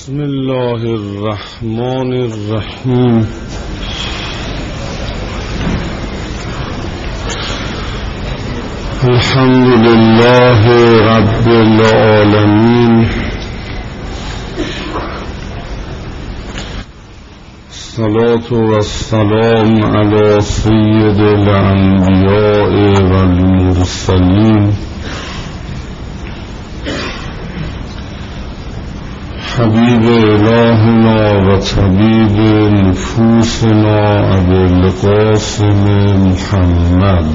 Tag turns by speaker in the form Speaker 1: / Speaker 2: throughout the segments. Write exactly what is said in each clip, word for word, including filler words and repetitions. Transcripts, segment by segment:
Speaker 1: بسم الله الرحمن الرحیم. الحمد لله رب العالمین، الصلاة والسلام علی سید الانبیاء والمرسلین، حبیب الهنا و طبیب نفوسنا ابی القاسم محمد.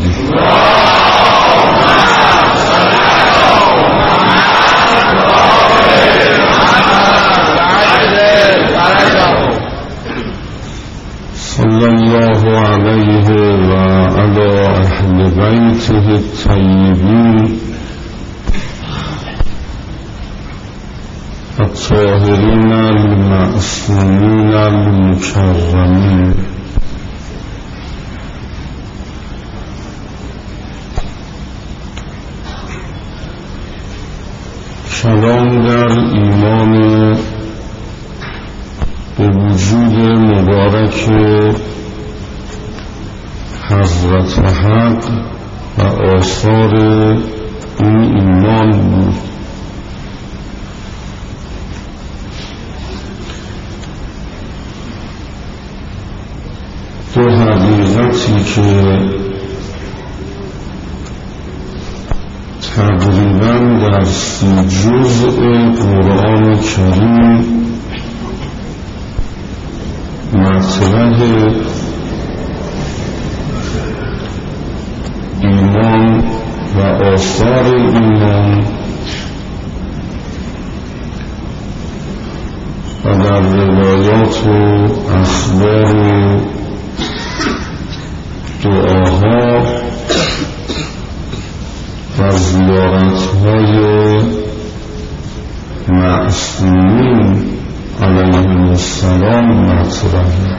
Speaker 1: صلی الله علیه و علی اهل بیته الطیبین الطاهرین المعصومین المکرمین. کلام در ایمان به وجود مبارک حضرت حق و آثار این ایمان بود. دو حقیقتی که تقریبا در سی جزء قرآن کریم مطرح ایمان و آثار ایمان و در روایات و اخبار و دعاها و زیارتهای معصومین علیهم السلام مطرحه.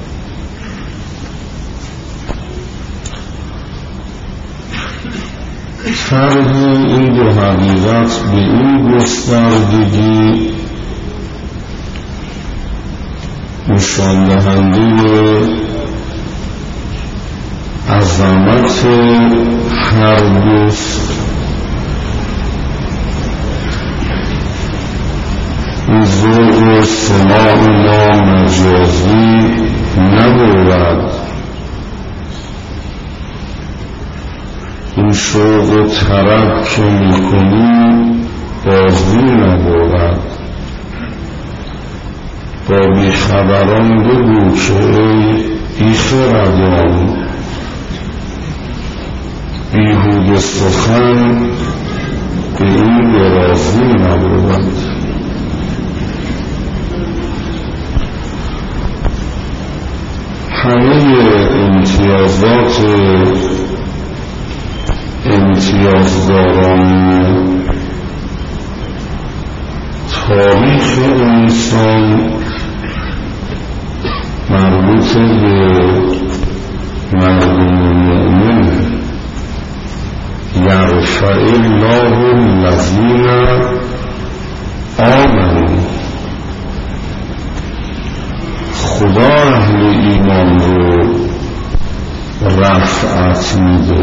Speaker 1: طرح این دو حقیقت به این گستردگی نشان دهنده عظمت هر دوست این ذوق سماع ما مجازی نبود، این شوق و طرب که میکنی بازی نبود. با بیخبران بگو که ای بیخردان، بیهوده سخن به این درازی نبود. همه امتیازات امتیازداران تاریخ انسان مربوط به مردم مؤمن. یرفع الله الذین آمنوا، خدا اهل ایمان رو رفعت میده.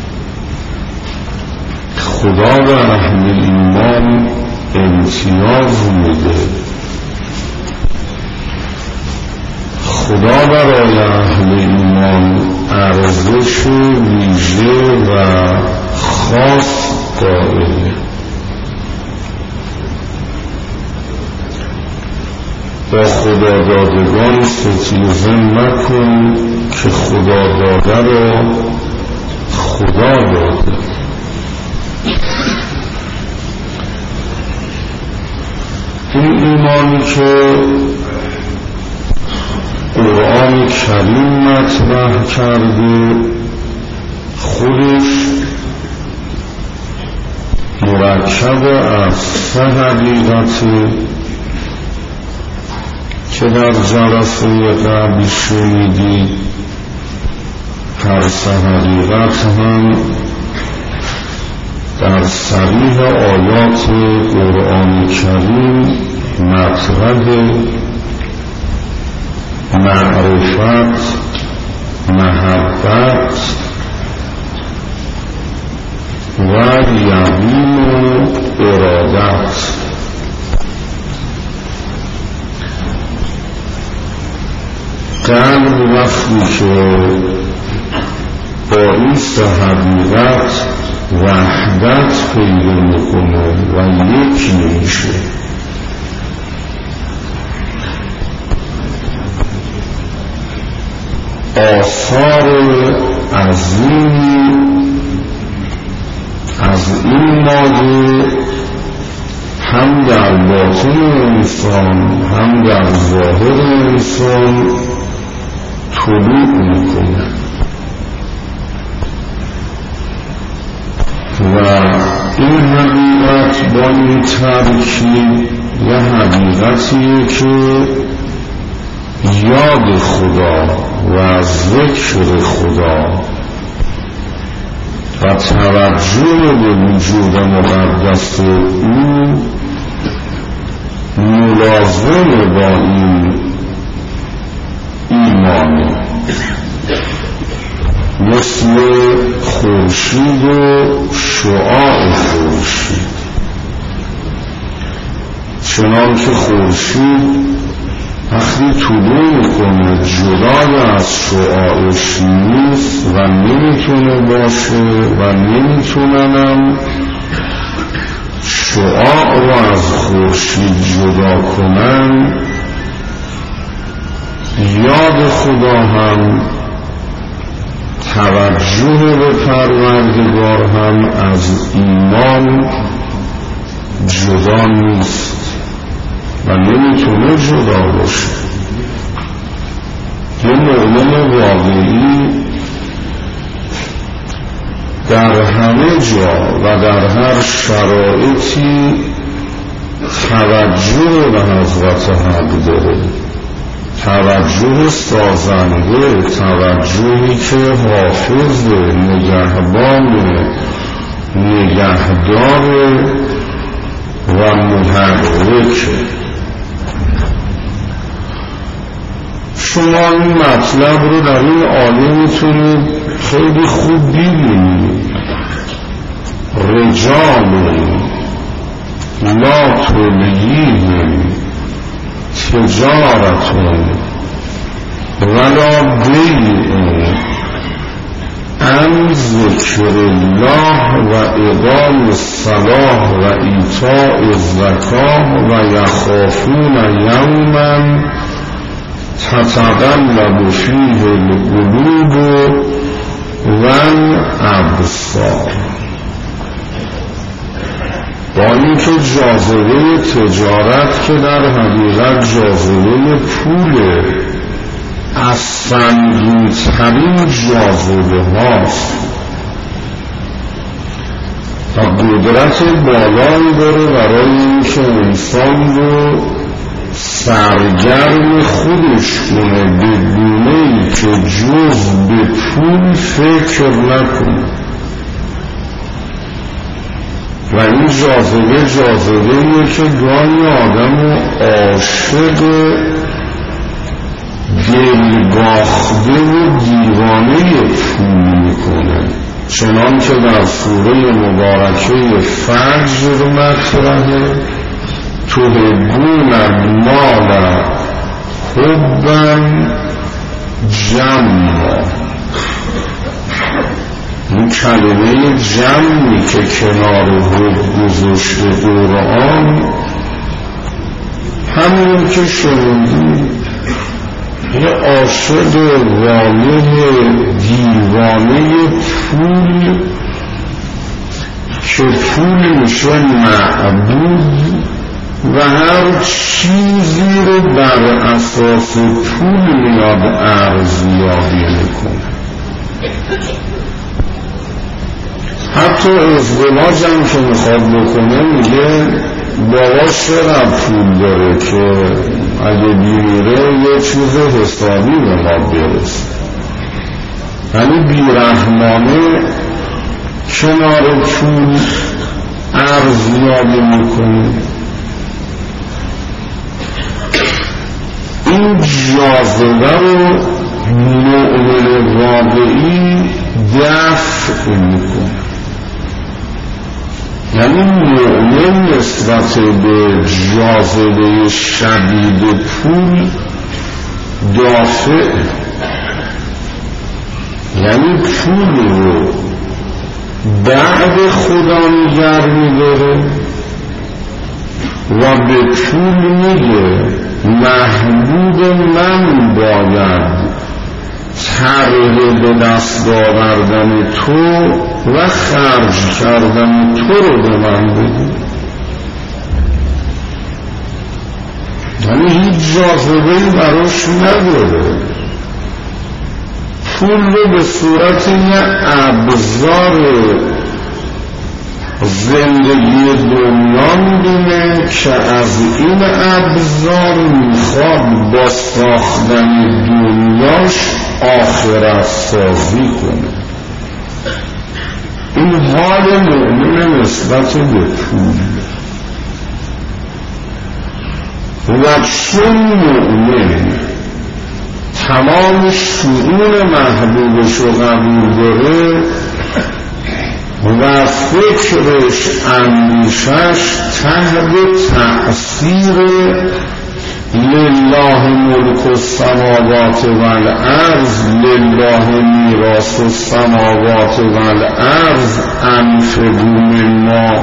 Speaker 1: خدا به اهل ایمان امتیاز میده. خدا برای اهل ایمان ارزش ویژه و خاص قائله. با خدا دادگان ستیزه مکن که خدا داده را خدا داده. این ایمانی که قرآن کریم مطرح کرده خودش مرکب از سه حقیقتی که در جلسه قبل شنیدید. هر سه حقیقت هم در صریح آیات قرآن کریم مطرح معرفت، محبت و یقین و ارادت. قلب وقتی که با این سه حقیقت وحدت پیدا میکنه و یک میشه، آثار عظیمی از این ماده هم در باطن انسان هم در ظاهر انسان طلوع میکنه و این حقیقت با این ترکیب یه حقیقتیه که یاد خدا و ذکر خدا و توجه به وجود مقدس او ملازم با این ایمانه، مثل خورشید و شعاع خورشید. چنان که خورشید وقتی طلوع میکنه جدای از شعاعش نیست و نمیتونه باشه و نمیتوننم شعاع رو از خورشید جدا کنن. یاد خدا هم توجه به پروردگار هم از ایمان جدا نیست و نمیتونه جدا باشه. یه مؤمن واقعی در همه جا و در هر شرایطی توجه به حضرت حق داره، توجه سازنده، توجهی که حافظ، نگهبان، نگهدار و محرک. شما این مطلب رو در این آیه میتونید خیلی خوب ببینید. رجال لا تلهیهم تجارت ولا بیع عن ذکر الله و اقام الصلاة و ایتاء الزکاة و یخافون یوما تتقلب فیه القلوب و الابصار. با اینکه جاذبه تجارت که در حقیقت جاذبه پوله، از سنگین‌ترین جاذبه هاست و قدرت بالایی داره برای اینکه انسان رو سرگرم خودش کنه به گونه‌ای که جز به پول فکر نکنه. و این جاذبه جاذبه‌ایه که گاهی آدم رو عاشق دلگاخته و دیوانه پول میکنه، چنان که در سوره مبارکه فجر مطرحه: تحبون المال حبا جما. این کلمه جمعی که کنار حب گذاشته قرآن همون که شنیدی، یه عاشق واله دیوانه پول که پول میشه معبود و هر چیزی رو بر اساس پول میاد ارزیابی میکنه. حتی ازدواج هم که میخواد بکنه میگه باباش چقدر پول داره که اگه بیمیره یه چیز حسابی به ما برسه. یعنی بیرحمانه کنار پول ارزیابی میکنه. جاذبه رو مؤمن واقعی دفع میکنه. یعنی مؤمن نسبت به جاذبه شدید پول دافع، یعنی پول رو بعد خدا نگر میداره و به پول میگه محبوب من باید طرح به دست آوردن تو و خرج کردن تو رو به من بدی. یعنی هیچ جاذبه‌ای براش نداره. پول رو به صورت یه ابزار زندگی دنیا می‌بینه که از این ابزار میخواد با ساختن دنیاش آخرت سازی کنه. این حال مؤمن نسبت به پول. و چون مؤمن تمام شؤون محبوبش رو قبول داره و فکرش اندیشش تحت تأثیر لله ملک السماوات والارض، لله میراث السماوات والارض، انفقوا مما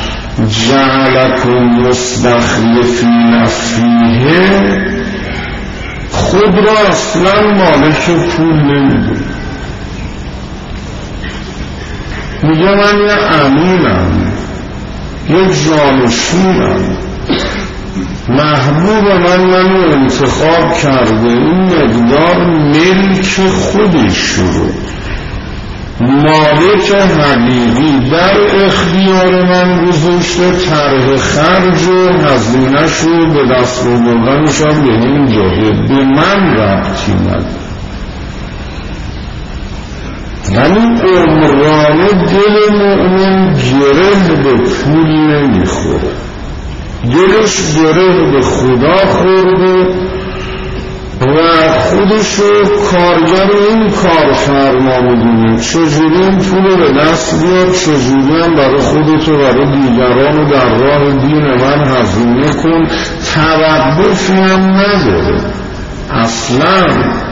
Speaker 1: جعلکم مستخلفین فیه، خود را اصلا مالک پول نمیدونه. میگه من یه امینم، یه جانشینم، محبوب من منو انتخاب کرده، این مقدار ملک خودش رو مالک حقیقی در اختیار من گذاشته، طرح خرج و هزینه‌ش رو به دست آوردنش هم به این جاده به من ربطی نداره. یعنی عمرانه دل مؤمن گره به پول نمیخوره، دلش گره به خدا خورده و خودش رو کارگر این کارفرما میدونه. چجوری این پول رو به دست بیار، چجوری هم برای خودت و برای دیگران و در راه دین من هزینه کن. توقفی هم نداره اصلا.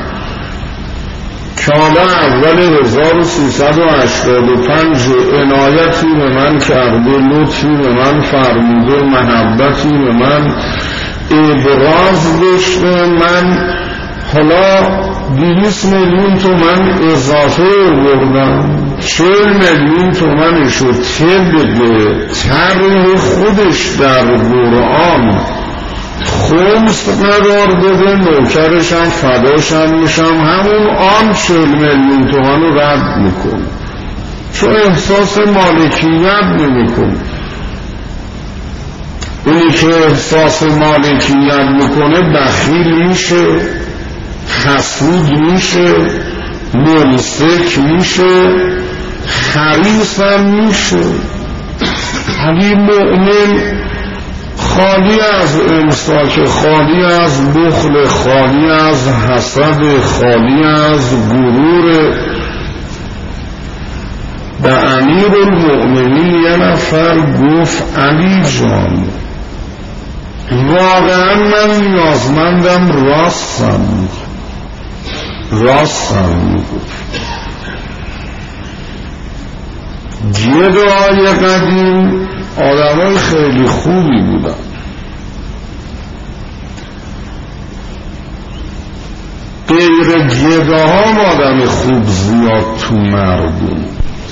Speaker 1: که حالا اول هزار و سیصد و هشتاد و پنج عنایتی به من کرده، لطفی به من فرموده، محبتی به من ابراز داشته، من حالا دویست میلیون تومن اضافه بردم، چهل میلیون تومنشو طبق طرح خودش در قرآن خمس قرار داده، نوکرشم فداشم میشم، همون آن چهل میلیون تومن رو رد میکنه چون احساس مالکیت نمیکنه. اونی که احساس مالکیت میکنه بخیل میشه، حسود میشه، ممسک میشه، حریص هم میشه. ولی مؤمن خالی از امساک، خالی از بخل، خالی از حسد، خالی از غرور. به امیر المؤمنین یه نفر گفت علی جان واقعا من نیازمندم، راستم راستم میگفت. گدای قدیم آدمای خیلی خوبی بودن، غیر گداها آدم خوب زیاد تو مردم.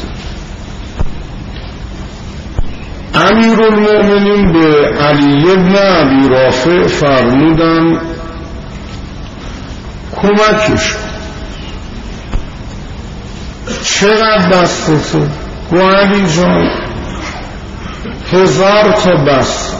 Speaker 1: امیر المؤمنین به علی بن ابی رافع فرمودن کمکش. چقدر دستته؟ گو علی جان هزار تا بس.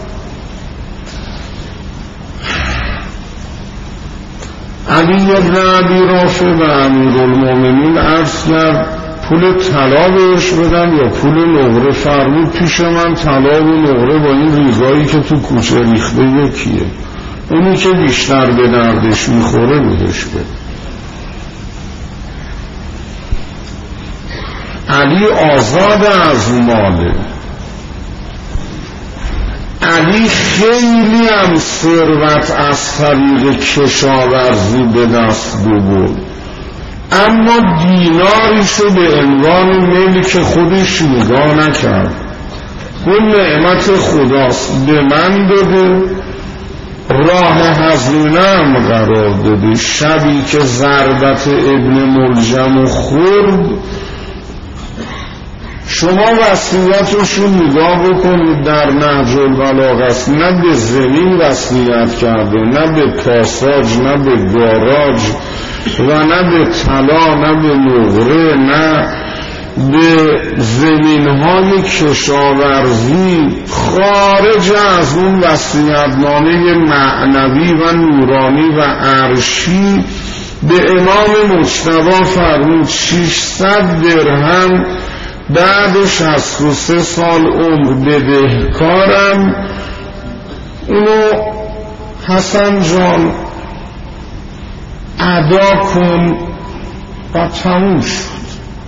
Speaker 1: علی بن ابی رافع به امیر المؤمنین عرض کرد پول طلا بهش بدم یا پول نقره؟ فرمود پیش من طلا و نقره با این ریگایی که تو کوچه ریخته یکیه. اونی که بیشتر به دردش میخوره بودش بده. علی آزاد از ماله، علی خیلی هم ثروت از طریق کشاورزی به دست بود، اما دیناریشو به عنوان ملک خودش نگاه نکرد. اون نعمت خداست، به من داده، راه هزینه‌ام قرار داده. شبی که ضربت ابن ملجم خورد، شما وصیتشو نگاه بکنید در نهج البلاغه، نه به زمین وصیت کرده، نه به پاساژ، نه به گاراژ و نه به طلا، نه به نقره، نه به زمین‌های کشاورزی خارج از اون وصیت‌نامه معنوی و نورانی و عرشی. به امام مجتبی فرمود ششصد درهم بعد شصت و سه سال عمر بدهکارم، اونو حسن جان ادا کن و تموم شد.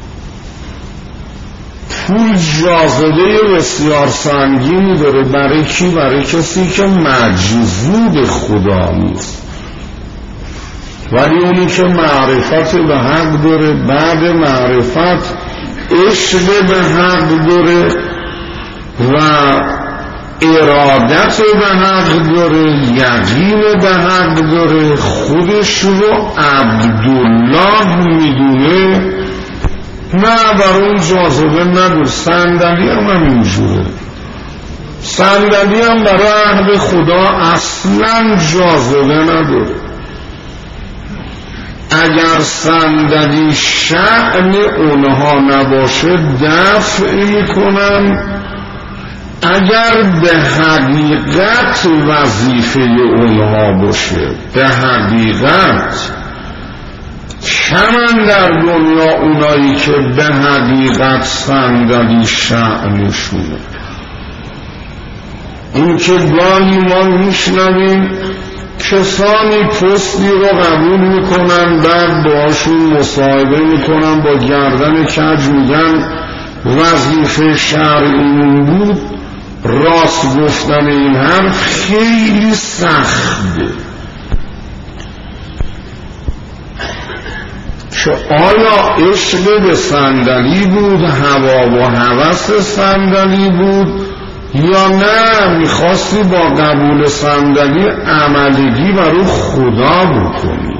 Speaker 1: پول جاذبه بسیار سنگینی داره. برای کی؟ برای کسی که مجذوب خدا نیست. ولی اونی که معرفت به حق داره، بعد معرفت عشق به حق داره و ارادت به حق داره، یقین به حق داره، خودش رو عبدالله میدونه، نه بر اون جاذبه نداره. صندلی هم همینجوره، صندلی هم برای اهل خدا اصلا جاذبه نداره. اگر صندلی شأن اونها نباشه دفع میکنن، اگر به حقیقت وظیفه اونها باشه. به حقیقت کمن در دنیا اونایی که به حقیقت صندلی شأنشونه. این که گاهی ما میشنویم کسانی پستی رو قبول میکنن، بعد باشون مصاحبه میکنن، با گردن کج میگن وظیفه شرعی بود. راست گفتن این حرف خیلی سخته که آیا عشق به صندلی بود، هوا و هوس صندلی بود، یا نه میخواستی با قبول صندلی عملگی برای خدا بکنی.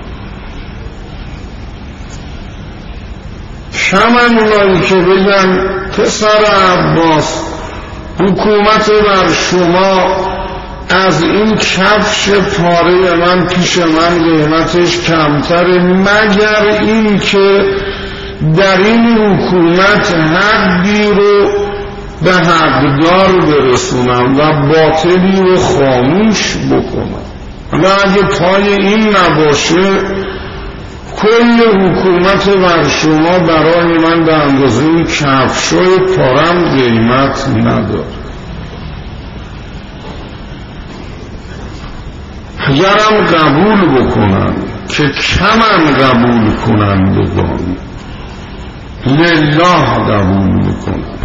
Speaker 1: شمن اونایی که بگن پسر عباس حکومت بر شما از این کفش پاره من پیش من قیمتش کمتره، مگر این که در این حکومت حقی رو به حقدار برسونم و باطلی رو خاموش بکنم، و اگه پای این نباشه کل حکومت بر شما برای من به اندازه این کفشای پارم قیمت نداره. اگرم قبول بکنن که کمن قبول کنن بگم لله قبول میکنن،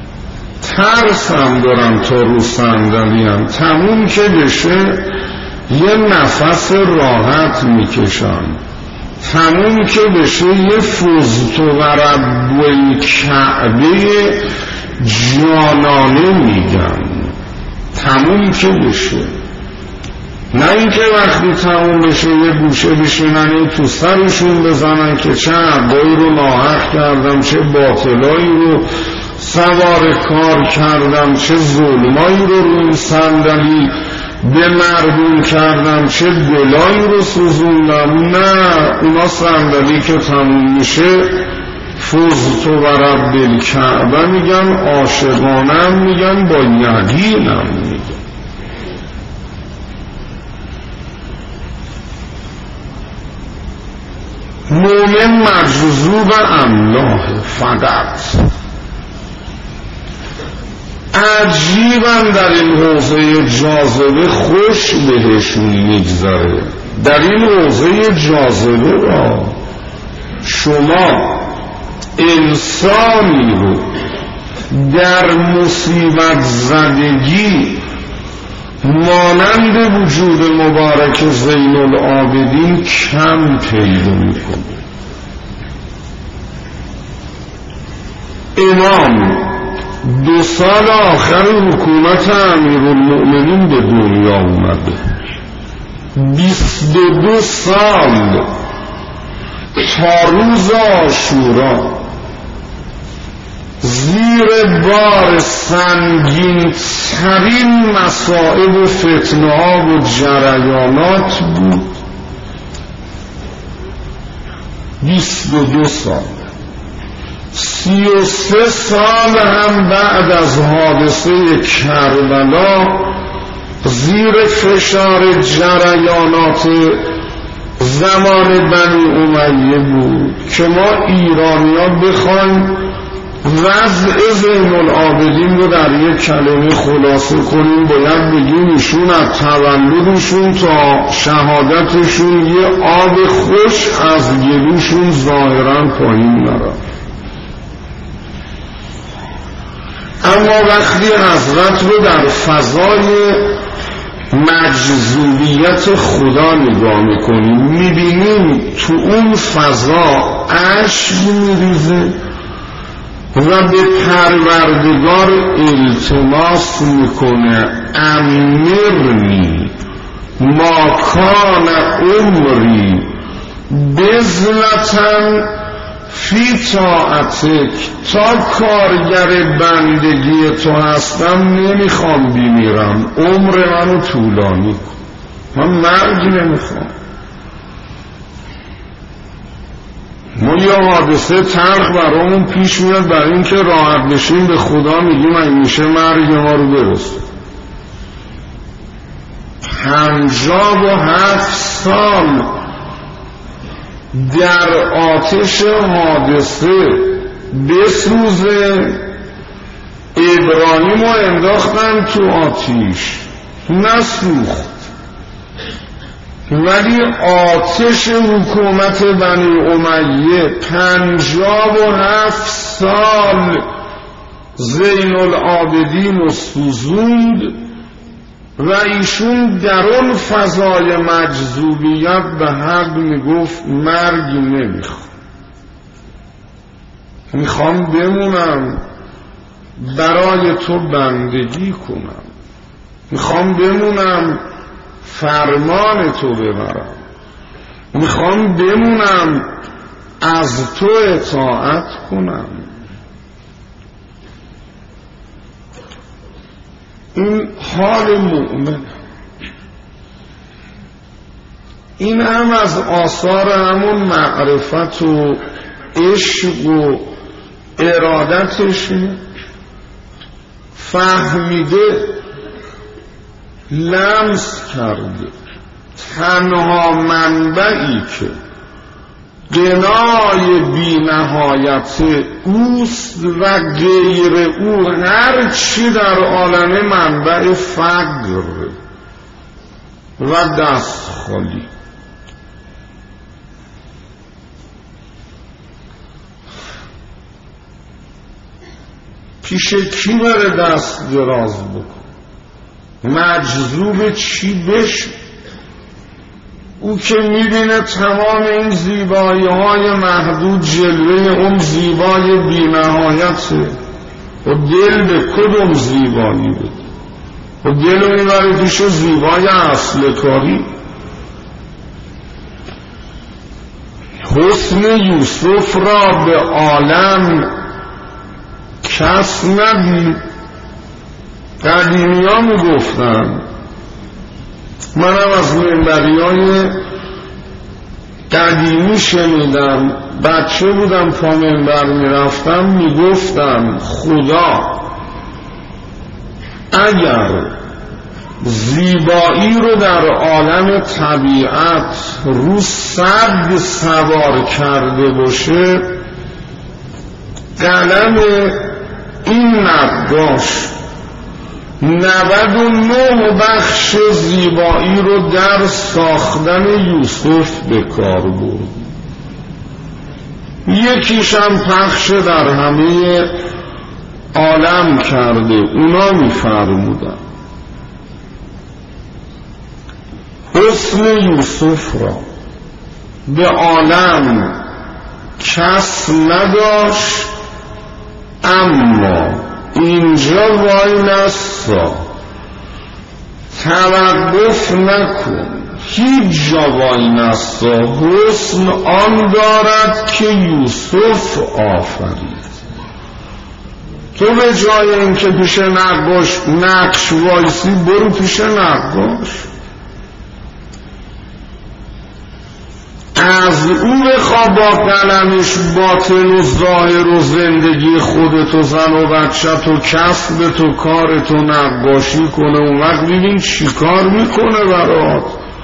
Speaker 1: ترسم دارم تا رو صندلیم تموم که بشه یه نفس راحت میکشم، تموم که بشه یه فزت و رب الکعبه جانانه میگم، تموم که بشه. نه اینکه وقتی تموم بشه یه گوشه بشینن تو سرشون بزنن که چه عبایی رو ناحق کردم، چه باطلایی رو سوار کار کردم، چه ظلمایی رو روی صندلی به مردم کردم، چه دلایی رو سوزوندم. نه، اونا صندلی که تموم میشه فزت و رب الکعبه میگن، عاشقانم میگن، با یقینم میگن. مومن مجذوب املاح فقط. عجیبا در این حوزه جاذبه خوش بهشون میگذره. در این حوزه جاذبه را شما انسانی رو در مصیبت زدگی مانند وجود مبارک زین العابدین کم پیدا میکنه. امام دو سال آخر حکومت امیرالمؤمنین به دنیا اومده، بیست و دو سال تا روز عاشورا زیر بار سنگین ترین مصائب و فتنه ها و جریانات بود. بیست و دو سال، سی و سه سال هم بعد از حادثه کربلا زیر فشار جریانات زمان بنی امیه بود که ما ایرانیان بخوایم وضع زین العابدین رو در یک کلمه خلاصه کنیم، باید بگیم ایشون از تولدشون تا شهادتشون یه آب خوش از گلوشون ظاهرا پایین نرفت. اما وقتی حضرت رو در فضای مجذوبیت خدا نگاه میکنیم میبینیم تو اون فضا اشک میریزه و به پروردگار التماس میکنه امرنی ما کان عمری بذلتن فی طاعتک، تا کارگر بندگی تو هستم نمیخوام بمیرم، عمر منو طولانی کن، من مرگ نمیخوام. ما یه حادثه تلخ برامون پیش میاد برای اینکه راحت بشیم به خدا میگیم این میشه مرگ ما رو برسه. پنجاه و هفت سال در آتش حادثه بسوزه، ابراهیم رو انداختن تو آتیش نسوخت، ولی آتش حکومت بنی امیه پنجاه و هفت سال زین العابدین رو سوزوند و ایشون در اون فضای مجذوبیت به حق میگفت مرگی نمیخوام، میخوام بمونم برای تو بندگی کنم، میخوام بمونم فرمان تو ببرم، میخوام بمونم از تو اطاعت کنم. این حال مؤمن، این هم از آثار همون معرفت و عشق و ارادتش فهمیده، لمس کرده تنها منبعی که غنای بی نهایت اوست و غیر او هر چی در عالم منبع فقر و دست خالی. پیش کی بره دست دراز بکن؟ مجذوب چی بشه؟ او که میبینه تمام این زیبایی های محدود جلوه اون زیبای بی نهایته و دل به کدوم زیبایی بده و دل رو میبره پیش زیبای اصل کاری. حسن یوسف را به عالم کس ندید. قدیمی ها میگفتن، منم از منبری های قدیمی شنیدم، بچه بودم پا منبر میرفتم میگفتم خدا اگر زیبایی رو در عالم طبیعت رو سد سوار کرده باشه، قلم این نقاش نود و نه بخش زیبایی رو در ساختن یوسف به کار برد. یکیش هم پخش در همه عالم کرده. اونا می‌فرمودن حسن یوسف را به عالم کس نداشت، اما اینجا وای نستا، توقف نکن، هیچ جا وای نستا. حسن آن دارد که یوسف آفرید. تو به جای اینکه پیش نقاش نقش وایسی برو پیش نقاش، از او بخوا با قلمش باطن و ظاهر و زندگی خودتو، زن و بچت و کسبت و کارتو نقاشی کنه. اون وقت ببین چی کار میکنه برات.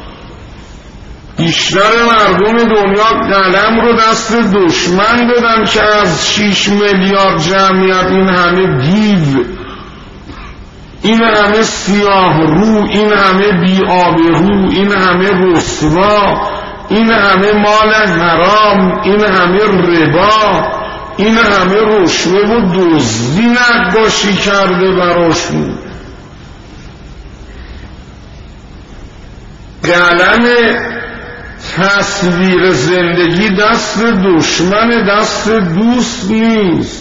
Speaker 1: بیشتر مردم دنیا قلم رو دست دشمن دادن که از شیش میلیارد جمعیت این همه دیو، این همه سیاه رو، این همه بی آبرو، این همه رسوا، این همه مال حرام، این همه ربا، این همه رشوه و دزدی نقاشی کرده براشون. قلم تصویر زندگی دست دشمن، دست دوست نیست.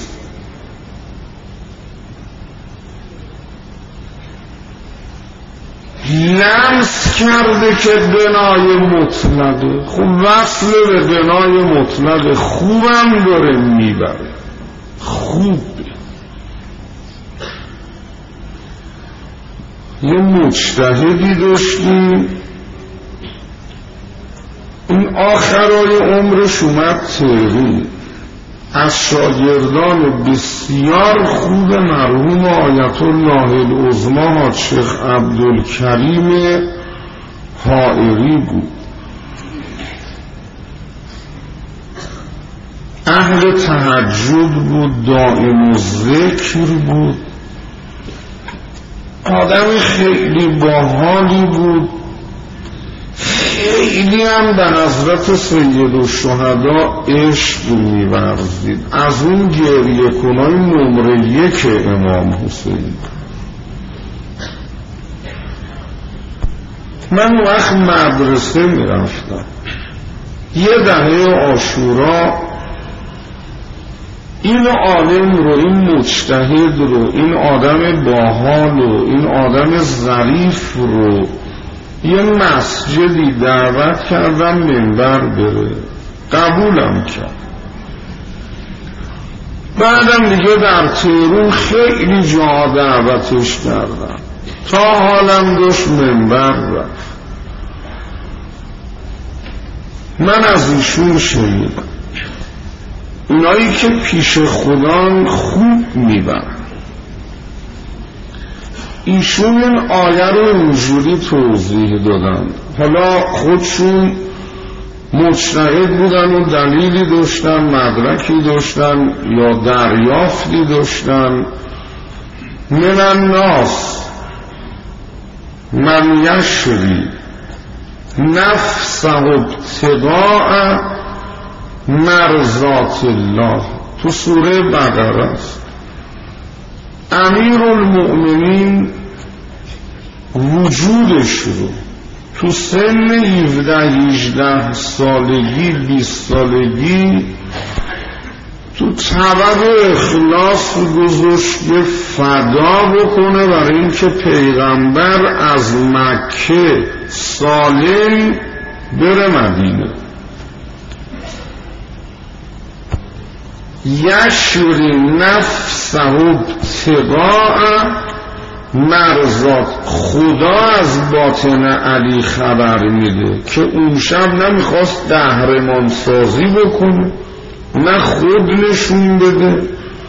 Speaker 1: لمس کرده که بنای مطلقه. خب وصل به بنای مطلقه، خوبم داره میبره، خوب. یه مجتهدی داشتیم، این آخرای عمرش اومد تهران، از شاگردان بسیار خوب مرحوم آیت الله العظمی حاج شیخ عبدالکریم حائری بود. اهل تهجد بود، دائم الذکر بود، آدم خیلی باحالی بود. خیلی هم به حضرت سید الشهدا عشق می‌ورزید. از اون گریه کنای نمره یک امام حسین. من وقت مدرسه میرفتم، یه دهه عاشورا این عالم رو، این مجتهد رو، این آدم باحال رو، این آدم ظریف رو یه مسجدی دعوت کردم منبر بره، قبولم کرد. بعدم دیگه در تهران خیلی جا دعوتش کردم، تا حالم داشت منبر رفت. من از ایشون شنیدم اونایی که پیش خدا خوب میبرن. ایشون این آیه رو اینجوری توضیح دادن. حالا خودشون مجتهد بودن و دلیلی داشتن، مدرکی داشتن یا دریافتی داشتن. من الناس من یشری نفسه ابتغاء مرضات الله، تو سوره بقره است. امیر المؤمنین وجودش رو تو سن هفده هجده سالگی بیست سالگی تو طبق اخلاص گذاشت که فدا بکنه برای اینکه پیغمبر از مکه سالم بره مدینه. یشری نفسه ابتغاء مرضات، خدا از باطن علی خبر میده که اون شب نمیخواست قهرمان سازی بکنه، نه خود نشون بده،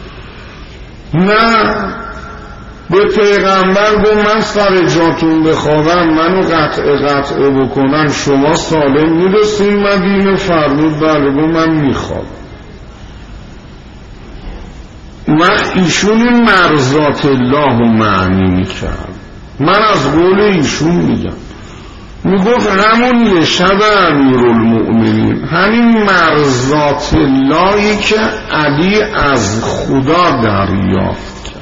Speaker 1: نه به پیغمبر گفت من سر جاتون بخوابم منو قطع قطع بکنن شما سالم میرسین مدینه. فرمود بله، گفت من میخوام. وقت ایشون این مرضات الله رو معنی میکرد. من از قول ایشون میگم، میگفت همون یه شب امیرالمؤمنین همین مرضات اللهی که علی از خدا دریافت کرد،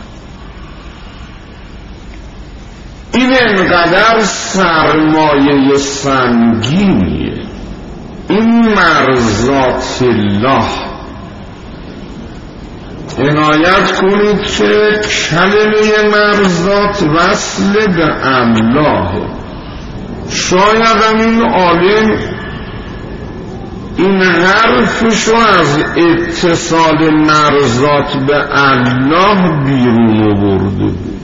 Speaker 1: این انقدر سرمایه سنگینیه. این مرضات الله، عنایت کنید که کلمه مرضات وصل به الله. شاید هم این عالم این حرفشو از اتصال مرضات به الله بیرون آورده بود.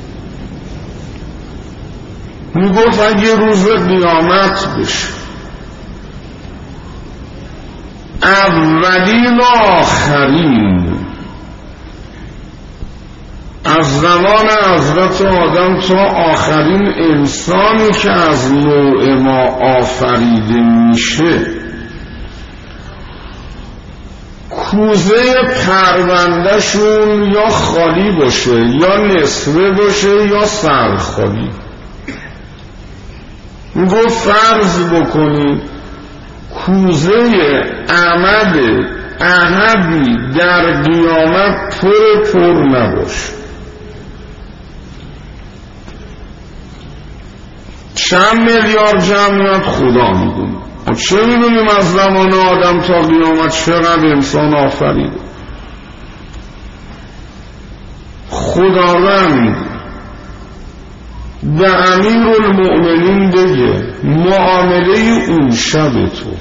Speaker 1: میگفت اگه روز قیامت بشه اولین و آخرین، از زمان حضرت آدم تا آخرین انسانی که از نوع ما آفریده میشه، کوزه پروندهشون یا خالی باشه یا نصفه باشه یا سرخالی. گفت فرض بکنید کوزه عمد احدی در قیامت پر پر نباشه، چند میلیارد جمعیت خدا میدونه، چه میدونیم از زمان آدم تا قیامت چقدر انسان آفریده. خداوند به امیرالمؤمنین بگه معامله اون شب تو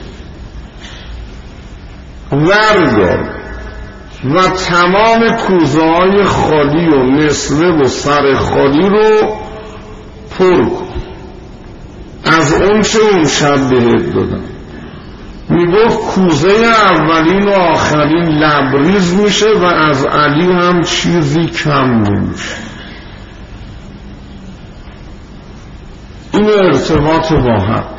Speaker 1: وردار و تمام کوزه های خالی و نصفه و سر خالی رو پر کن از اون چه اون شب بهت دادم. میگفت کوزه اولین و آخرین لبریز میشه و از علی هم چیزی کم نمیشه. این ارتباط با حق.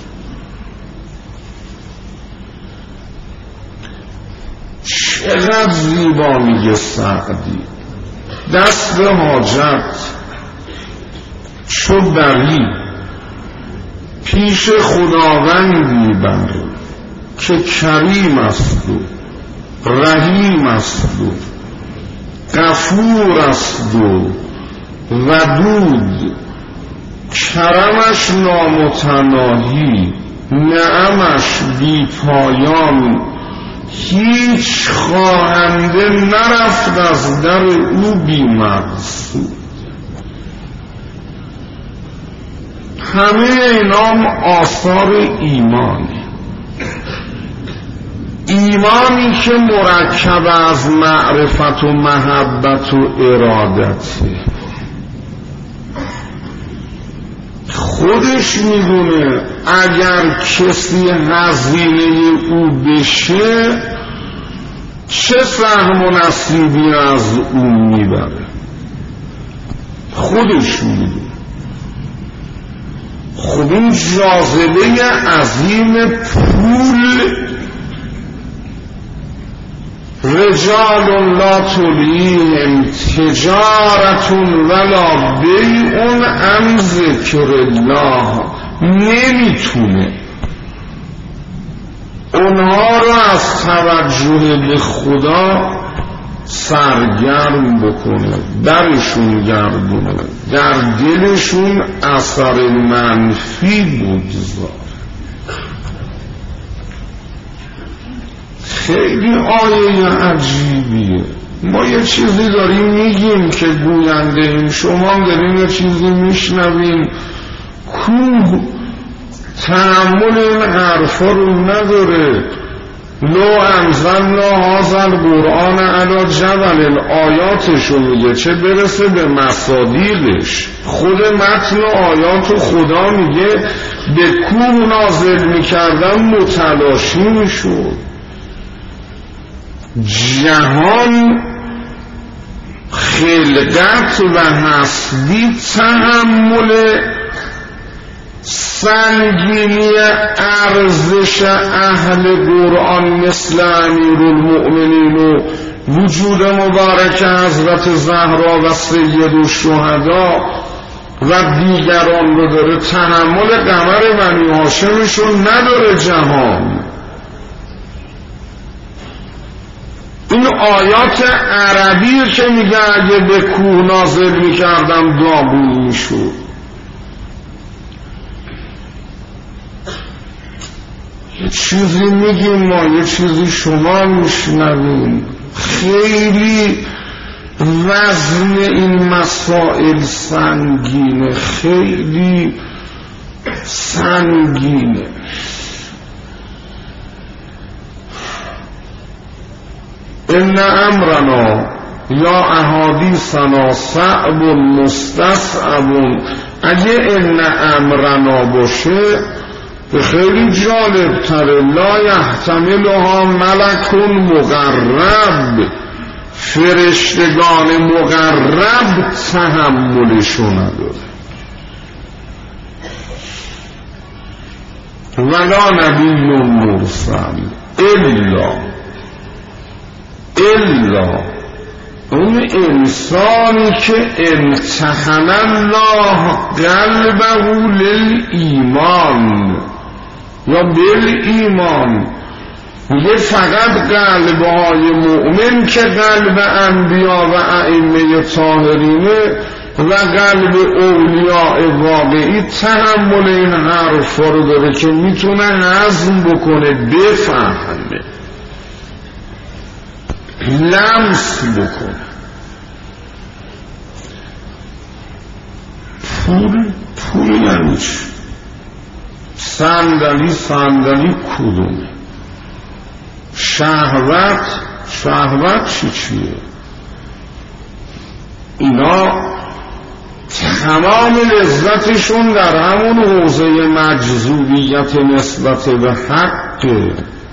Speaker 1: چقدر زیبا میگه سعدی، دست به حاجت چو بری پیش خداوندی بر که کریم است و رحیم است و غفور است و ودود، کرمش نامتناهی نعمش بی پایان، هیچ خواهنده نرفت از در او بی مقصود. همه اینام آثار ایمانی، ایمانی که مرکب از معرفت و محبت و ارادته. خودش میدونه اگر کسی هزینه او بشه چه سهم و نصیبی از اون میبره. خودش میدونه. خب این جاذبه عظیم پول، رجال لا تلهیهم تجارت ولا بیع عن ذکر الله، نمیتونه اونها رو از توجه به خدا سرگرم بکنه، درشون گردونه، در دلشون اثر منفی بگذاره. خیلی آیه عجیبیه. ما یه چیزی داریم میگیم که گوینده این، شما داریم یه چیزی میشنویم، کوه تحمل این حرفا رو نداره. لو انزلنا هذا القرآن علی جبل، آیاتشو میگه، چه برسه به مصادیقش. خود متن آیات خدا میگه به کوه نازل میکردن متلاشی میشد. جهان خلقت و هستی تحمل سنگینی ارزش اهل قرآن مثل امیرالمؤمنین و وجود مبارک حضرت زهرا و سید الشهدا و دیگران رو داره، تحمل قمر بنی هاشمشون نداره جهان. این آیات عربی که میگه اگه به کوه نازل میکردم داغون میشد. یه چیزی میگیم ما، یه چیزی شما میشنویم. خیلی وزن این مسائل سنگینه، خیلی سنگینه. ان امرنا یا احادیثنا صعب مستصعب. اگه ان امرنا باشه به خیلی جالب تره. لا یحتملها ملک مقرب، فرشتگان مقرب تحملشو نداره. ولا نبی مرسل الا الا اون انسانی که امتحن الله قلبه للایمان یا بالایمان. میگه فقط قلبهای مؤمن که قلب انبیا و ائمه طاهرینه و قلب اولیاء واقعی تحمل این حرفا رو داره که میتونه هضم بکنه، بفهمه، لمس بکنه. پول پول یعنی چی؟ صندلی صندلی کدومه؟ شهوت شهوت چی چیه؟ اینا تمام لذتشون در همون حوزه مجذوبیت نسبت به حقه.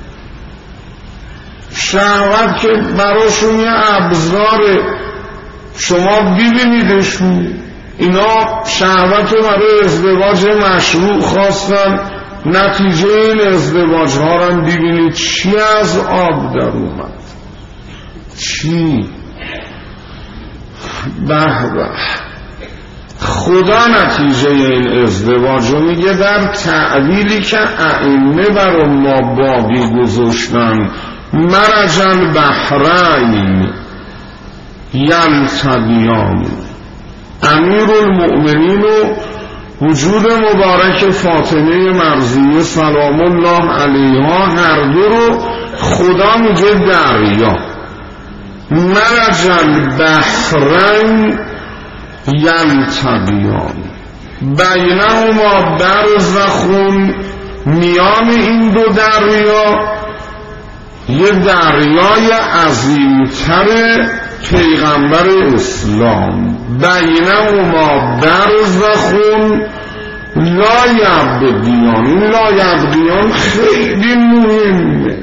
Speaker 1: شهوت که براشون یه ابزاره، شما ببینیدشون. اینا شهوت رو برای ازدواج مشروع خواستن، نتیجه این ازدواج ها رو ببینید چی از آب در اومد. چی؟ به به. خدا نتیجه این ازدواج رو میگه در تعبیری که ائمه برای ما باقی گذاشتن. مرج البحرین یلتقیان. امیر المؤمنین و وجود مبارک فاطمه مرضیه سلام الله علیها هر دو رو خدا میگه دریا. مرج البحرین یلتقیان بینهما برزخون. میان این دو دریا یه دریای عظیمتر پیغمبر اسلام. بینهما برزخون لا یبغیان. این لا یبغیان خیلی مهمه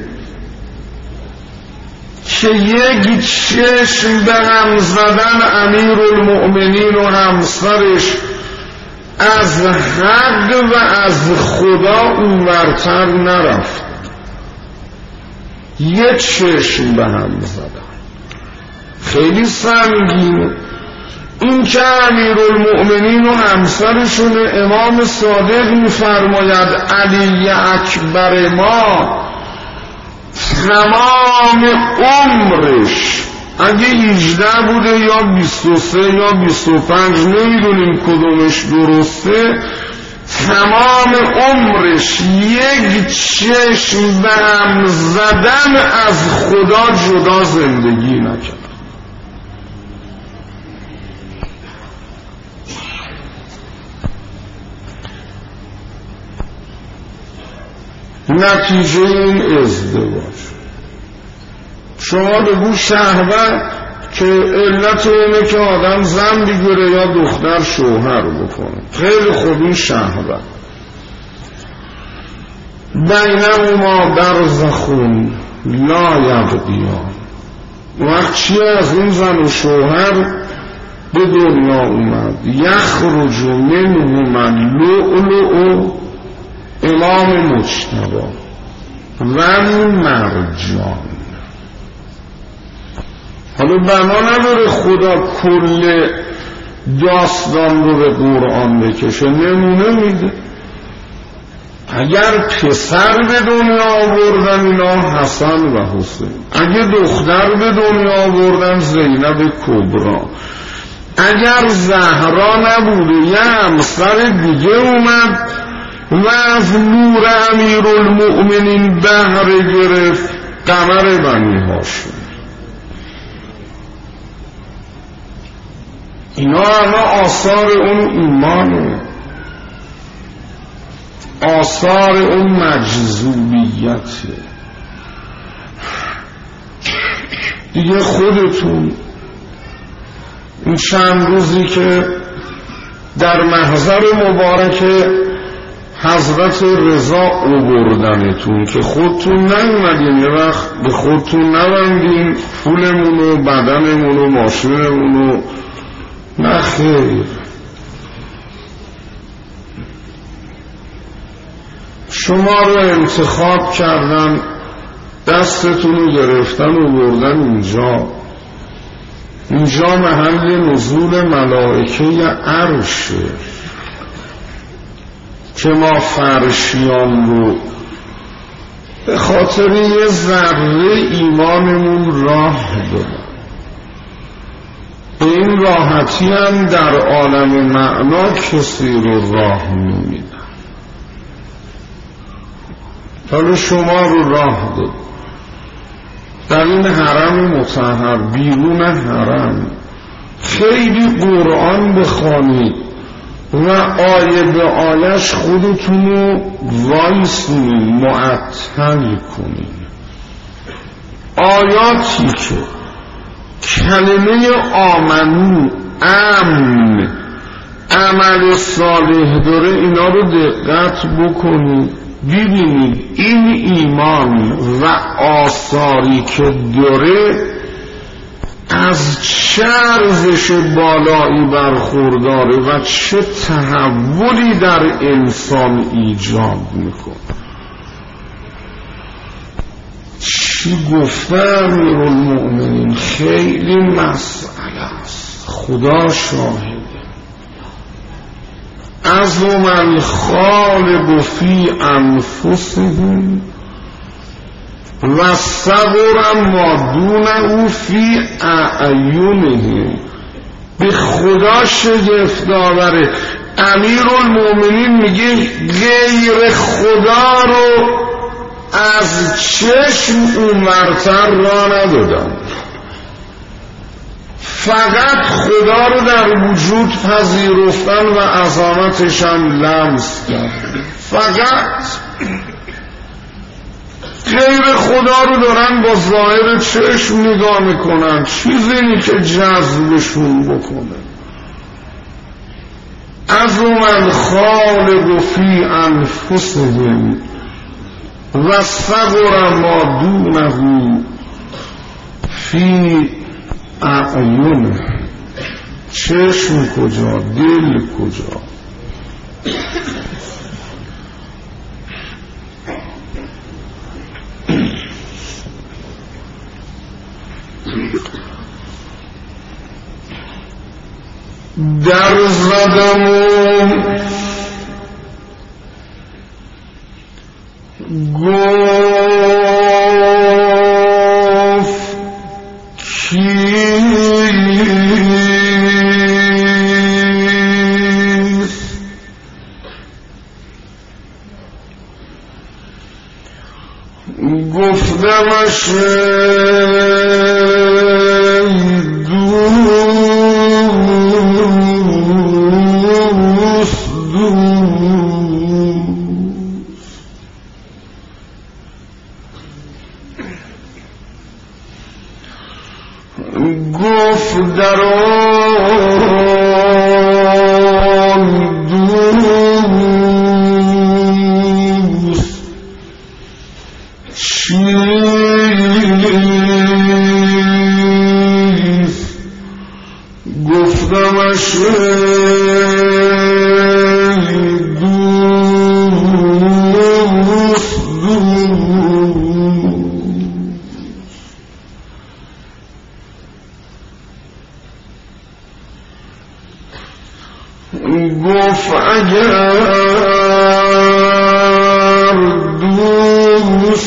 Speaker 1: که یک چشم به هم زدن امیر المؤمنین و همسرش از حق و از خدا اونورتر نرفت. یک چشم به هم زدن خیلی سنگینه. این که امیر المؤمنین و همسرشون امام صادق میفرماید علی اکبر ما تمام عمرش، اگه هجده بوده یا بیست و سه یا بیست و پنج نمیدونیم کدومش درسته، تمام عمرش یک چشم به هم زدن از خدا جدا زندگی نکرد. نتیجه این ازدواج شما بگو شهوت که علت اینه که آدم زن بگیره یا دختر شوهر بکنه. خیلی خوب این شهوت. بینهما برزخون لا یبغیان. وقت چی از این زن و شوهر به دنیا اومد؟ یخرج منهما اللؤلؤ امام مجتبی و مرجان. حالا بنا نداره خدا کل داستان رو به قرآن بکشه، نمونه میده. اگر پسر به دنیا آوردن اینا حسن و حسین، اگه دختر به دنیا آوردن زینب کبرا، اگر زهرا نبوده یه همسر دیگه اومد و از نور امیرالمؤمنین بهره گرفت، قمر بنی هاشم. اینا همه آثار اون ایمانه، آثار اون مجذوبیته. دیگه خودتون این چند روزی که در محضر مبارک حضرت رضا آوردنتون که خودتون نیومدین، یه وقت به خودتون نبندین پولمونو، بدنمونو، ماشینمونو، نه خیر. شما رو انتخاب کردن، دستتون رو گرفتن و بردن اینجا. اینجا محل نزول ملائکه عرشه که ما فرشیان رو به خاطر یه ذره ایمانمون راه دادن. به این راحتی هم در عالم معنا کسی رو راه نمیدن. حالا شما رو راه داد در این حرم مطهر، بیرون حرم خیلی قرآن بخوانید و آیه به آیش خودتون رو وایسید، معطل کنید. آیاتی که کلمه آمنو، امن، عمل صالح داره، اینا رو دقت بکنید، ببینید این ایمان و آثاری که داره از چه ارزش بالایی برخورداره و چه تحولی در انسان ایجاد میکنه. چی گفته امیرالمؤمنین؟ خیلی مسئله است، خدا شاهده. عظم الخالق فی انفسهم و صغر ما دونه فی اعینهم. به خدا شگفت آوره. امیرالمؤمنین میگه غیر خدا رو از چشم اونورتر را ندادن، فقط خدا رو در وجود پذیرفتن و عظمتش هم لمس کرد. فقط غیر خدا رو دارن با ظاهر چشم نگاه میکنن، چیزی نی که جذبشون بکنه. عظم الخالق فی انفسهم و صغر ما دونه فی اعین. چشم کجا، دل کجا؟ در زدم گفت کیست؟ گفتمش گفت در آن دوست چیست؟ گفتمش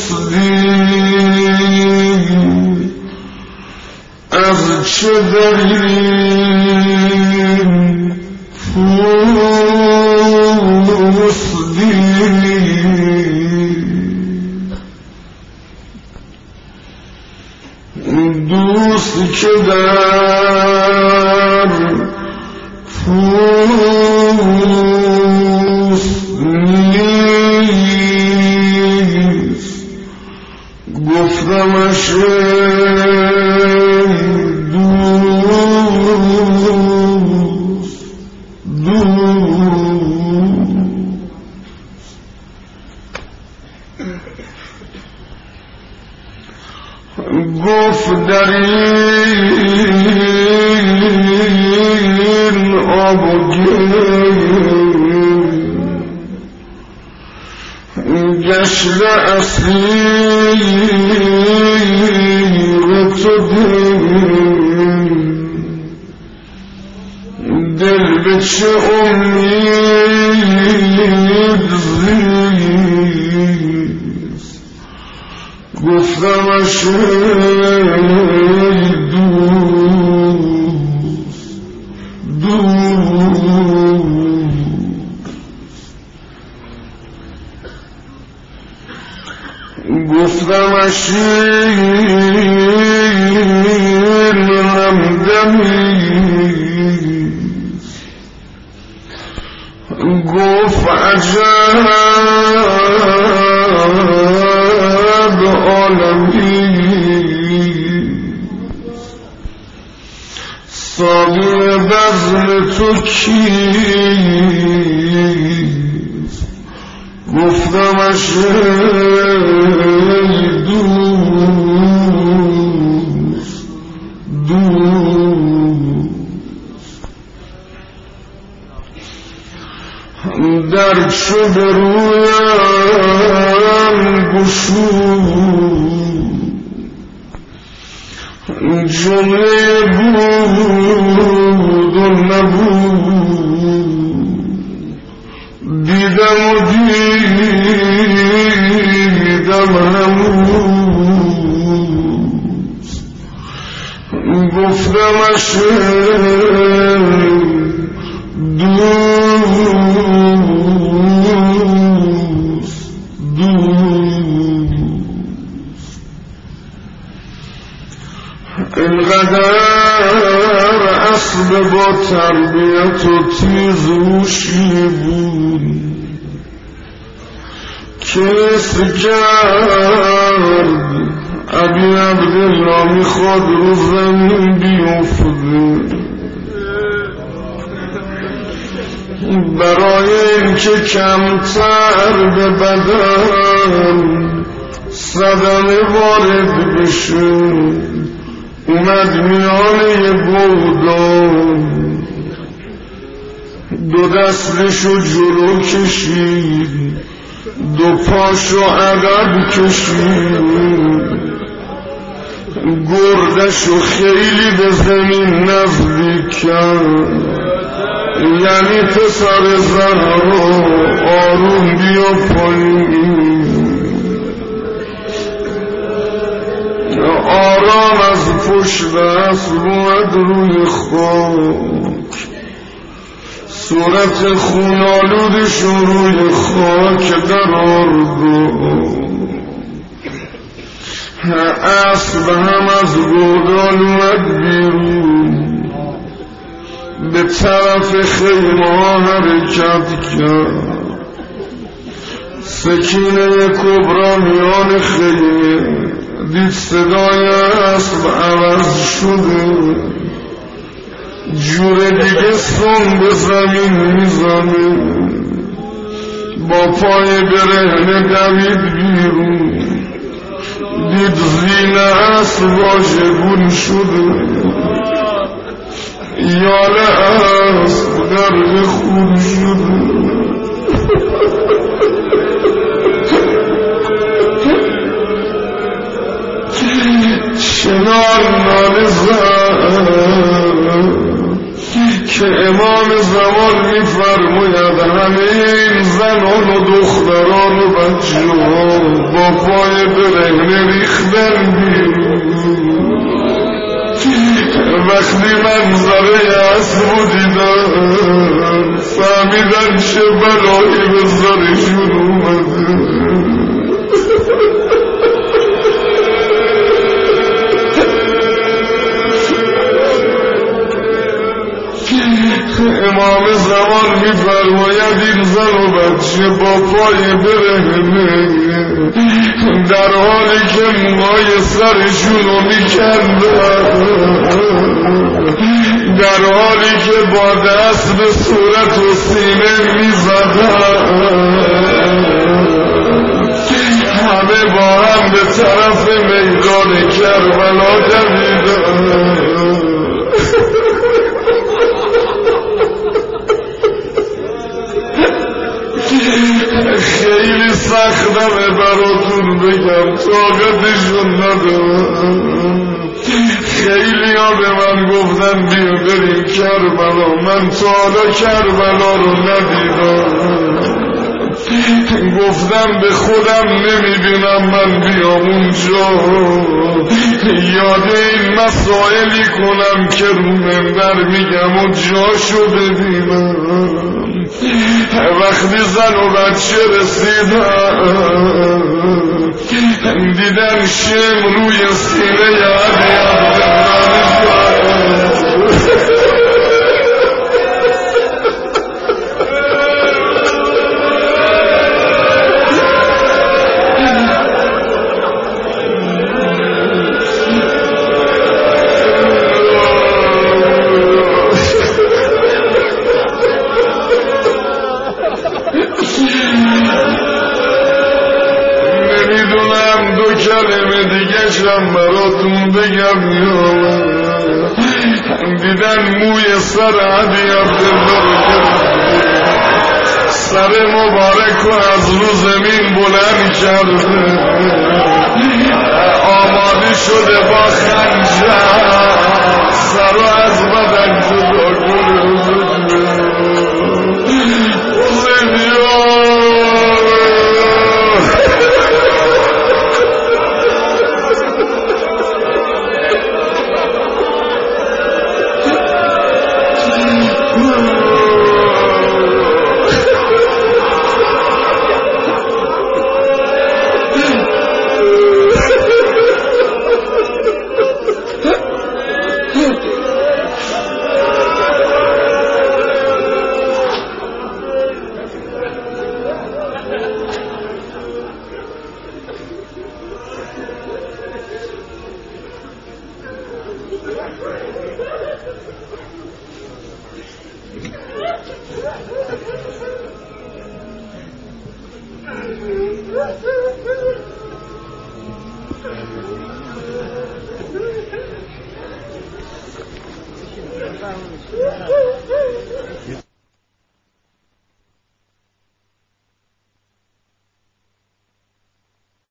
Speaker 1: از چه داریم پوستی دوست که در پوست نیست گفتمش گفت در این آب و گل گشت اسیر تو دل دل به چه امید زیست گفتمش دوست دوست گفتمش این همدمیست گفت عجب عالمی ساقی بزم تو کیست گفتمش دوست دوست در چو برویم گشود جمله بود و نبود دیدم و دیدم هموز گفتمش دوست دوست اینقدر اسب با تربیت و تیزهوشی بود که کرد ابی عبدالله میخواد رو زمین بیفته برای اینکه کمتر به بدن صدمه وارد بشه اومد میانه بودان دو دستشو جلو کشید دو پاشو عقب کشید گردشو خیلی به زمین نزدیک کرد یعنی پسر زهرا آروم بیا پایین آرام از پشت دست اومد روی خاک صورت خونالودش روی خاک قرار داد اسب هم از گودال اومد بیرون به طرف خیمه حرکت کرد سکینه کبرا میان خیمه دید صدای اسب عوض شده جور دیگه سن به زمین میزنه با پای برهنه دوید بیرون دید زین اسب واژگون شده یال اسب غرق خون شده چنان ناله زد که امام زمان میفرماید همه این زنان و دختران و بچه ها با با پای برهنه ریختن بیرون. وقتی منظره اسب دیدن فهمیدن چه بلایی به سرشون اومده. امام زمان می‌فرماید این زن و بچه با پای برهنه در حالی که موهای سرشونو میکندن، در حالی که با دست به صورت و سینه میزدن، همه با هم به طرف میدان کربلا دویدن. خیلی سختمه براتون بگم، طاقتشون ندارم. خیلی ها به من گفتن بیا بریم کربلا، من تا حالا کربلا رو ندیدم. گفتم به خودم نمیبینم من بیام اونجا، یاد این مسائلی کنم که رو منبر میگم و جاشو ببینم. وقتی زن و بچه رسیدن دیدن شم روی سینه علی عبدالله شم براتون بگم یا دیدن موی سر علی عبدالله سر مبارک رو از رو زمین بلند کرده، آماده شده با خنجر سر رو از بدن جدا کنه.